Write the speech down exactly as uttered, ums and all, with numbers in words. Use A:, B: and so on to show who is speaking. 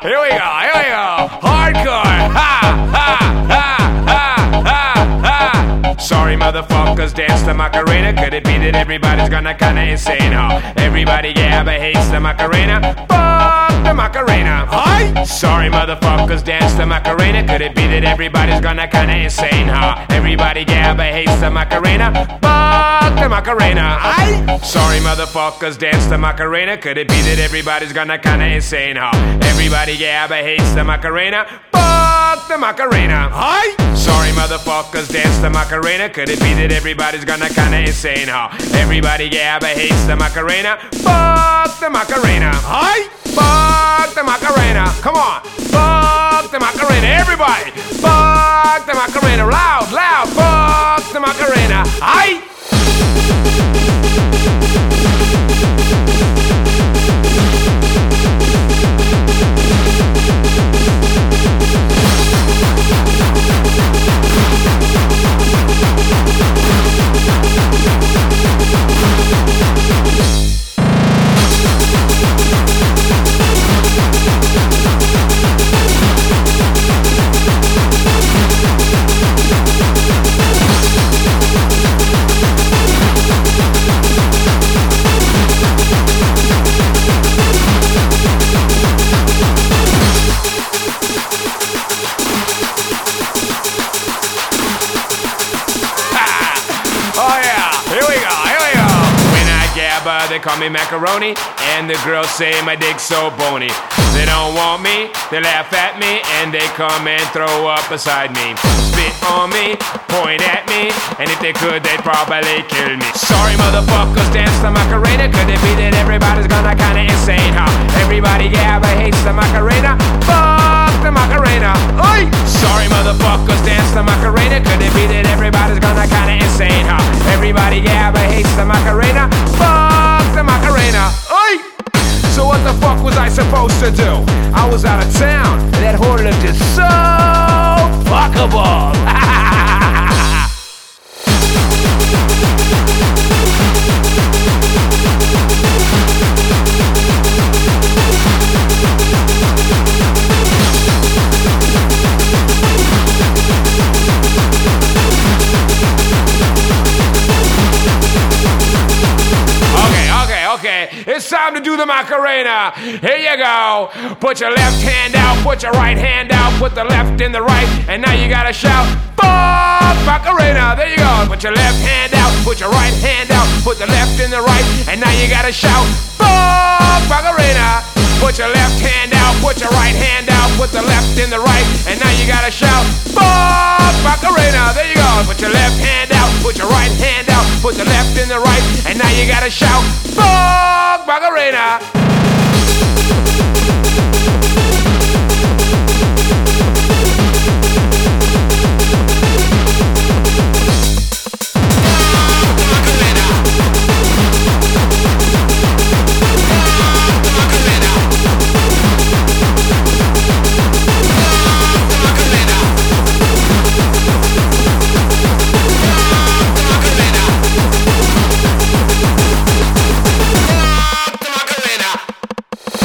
A: Here we go, here we go. Hardcore. Ha, ha, ha, ha, ha, ha. Sorry, motherfuckers, dance the Macarena. Could it be that everybody's gonna kinda insane, huh? Everybody gabba hates the Macarena. Fuck the Macarena. Hi. Sorry, motherfuckers, dance the Macarena. Could it be that everybody's gonna kinda insane, huh? Everybody gabba hates the Macarena. Fuck the Macarena. Hi. Sorry, motherfuckers, dance the Macarena. Could it be that everybody's gonna kinda insane, huh? Everybody gabba hates the Macarena. Fuck the Macarena. Hi. Sorry, motherfuckers, dance the Macarena. Could it be that everybody's gonna kinda insane, huh? Everybody gabba hates the Macarena. Fuck the Macarena. Hi. Fuck the Macarena. Come on. Fuck the Macarena. Everybody. Fuck the Macarena. Loud, loud. Fuck the Macarena. Hi. They call me macaroni, and the girls say my dick's so bony. They don't want me, they laugh at me, and they come and throw up beside me. Spit on me, point at me, and if they could, they'd probably kill me. Sorry, motherfuckers, dance the Macarena. Could it be that everybody's gonna kinda insane, huh? Everybody gabba hates the Macarena. Fuck the Macarena. Oi! Sorry, motherfuckers, dance the Macarena. Could it be that everybody's gonna kinda insane, huh? Everybody gabba hates the Macarena. Fuck the Macarena. Oi! So what the fuck was I supposed to do? I was out of town, and that whore looked just so fuckable. Okay, it's time to do the Macarena. Here you go. Put your left hand out, put your right hand out, put the left in the right, and now you gotta shout, fuck Macarena. There you go. Put your left hand out, put your right hand out, put the left in the right, and now you gotta shout, fuck Macarena. Put your left hand out, put your right hand out, put the left in the right, and now you gotta shout, fuck Macarena. There you go. Put your left hand out, put your right hand out, put the left in the right, and now you gotta shout, fuck Macarena.